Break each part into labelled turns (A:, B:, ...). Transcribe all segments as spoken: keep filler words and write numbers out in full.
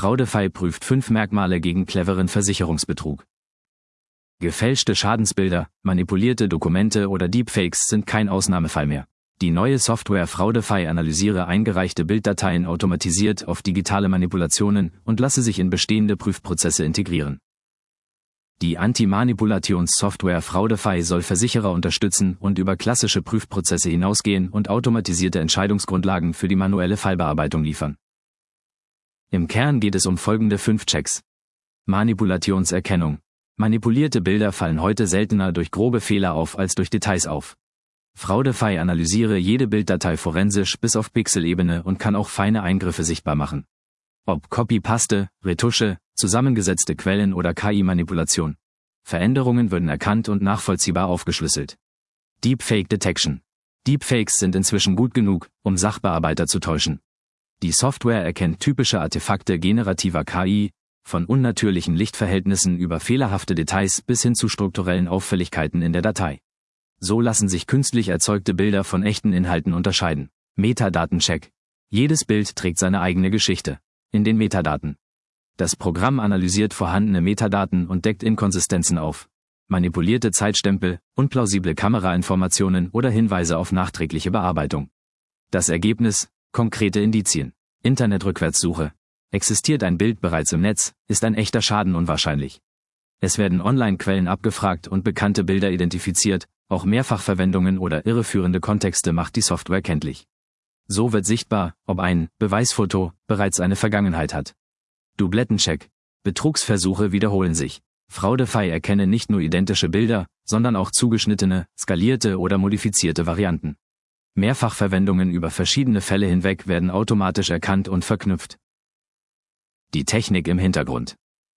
A: Fraudefy prüft fünf Merkmale gegen cleveren Versicherungsbetrug. Gefälschte Schadensbilder, manipulierte Dokumente oder Deepfakes sind kein Ausnahmefall mehr. Die neue Software Fraudefy analysiere eingereichte Bilddateien automatisiert auf digitale Manipulationen und lasse sich in bestehende Prüfprozesse integrieren. Die Anti-Manipulations-Software Fraudefy soll Versicherer unterstützen und über klassische Prüfprozesse hinausgehen und automatisierte Entscheidungsgrundlagen für die manuelle Fallbearbeitung liefern. Im Kern geht es um folgende fünf Checks. Manipulationserkennung. Manipulierte Bilder fallen heute seltener durch grobe Fehler auf als durch Details auf. Fraudefy analysiere jede Bilddatei forensisch bis auf Pixelebene und kann auch feine Eingriffe sichtbar machen. Ob Copy-Paste, Retusche, zusammengesetzte Quellen oder K I-Manipulation. Veränderungen würden erkannt und nachvollziehbar aufgeschlüsselt. Deepfake Detection. Deepfakes sind inzwischen gut genug, um Sachbearbeiter zu täuschen. Die Software erkennt typische Artefakte generativer K I, von unnatürlichen Lichtverhältnissen über fehlerhafte Details bis hin zu strukturellen Auffälligkeiten in der Datei. So lassen sich künstlich erzeugte Bilder von echten Inhalten unterscheiden. Metadatencheck. Jedes Bild trägt seine eigene Geschichte. In den Metadaten. Das Programm analysiert vorhandene Metadaten und deckt Inkonsistenzen auf. Manipulierte Zeitstempel, unplausible Kamerainformationen oder Hinweise auf nachträgliche Bearbeitung. Das Ergebnis: konkrete Indizien. Internetrückwärtssuche. Existiert ein Bild bereits im Netz, ist ein echter Schaden unwahrscheinlich. Es werden Online-Quellen abgefragt und bekannte Bilder identifiziert, auch Mehrfachverwendungen oder irreführende Kontexte macht die Software kenntlich. So wird sichtbar, ob ein Beweisfoto bereits eine Vergangenheit hat. Dublettencheck. Betrugsversuche wiederholen sich. Fraudefy erkenne nicht nur identische Bilder, sondern auch zugeschnittene, skalierte oder modifizierte Varianten. Mehrfachverwendungen über verschiedene Fälle hinweg werden automatisch erkannt und verknüpft. Die Technik im Hintergrund.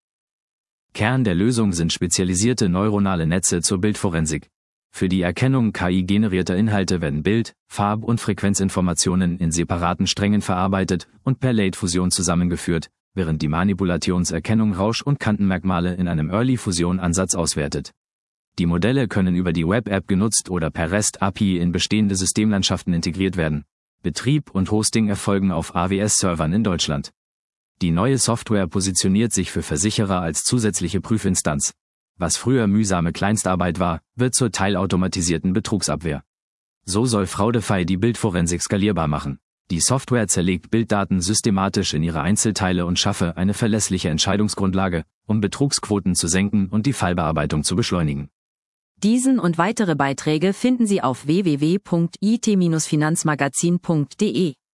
A: Kern der Lösung sind spezialisierte neuronale Netze zur Bildforensik. Für die Erkennung K I-generierter Inhalte werden Bild-, Farb- und Frequenzinformationen in separaten Strängen verarbeitet und per Late-Fusion zusammengeführt, während die Manipulationserkennung Rausch- und Kantenmerkmale in einem Early-Fusion-Ansatz auswertet. Die Modelle können über die Web-App genutzt oder per REST-A P I in bestehende Systemlandschaften integriert werden. Betrieb und Hosting erfolgen auf A W S-Servern in Deutschland. Die neue Software positioniert sich für Versicherer als zusätzliche Prüfinstanz. Was früher mühsame Kleinstarbeit war, wird zur teilautomatisierten Betrugsabwehr. So soll Fraudefy die Bildforensik skalierbar machen. Die Software zerlegt Bilddaten systematisch in ihre Einzelteile und schaffe eine verlässliche Entscheidungsgrundlage, um Betrugsquoten zu senken und die Fallbearbeitung zu beschleunigen.
B: Diesen und weitere Beiträge finden Sie auf w w w punkt i t Bindestrich finanzmagazin punkt de.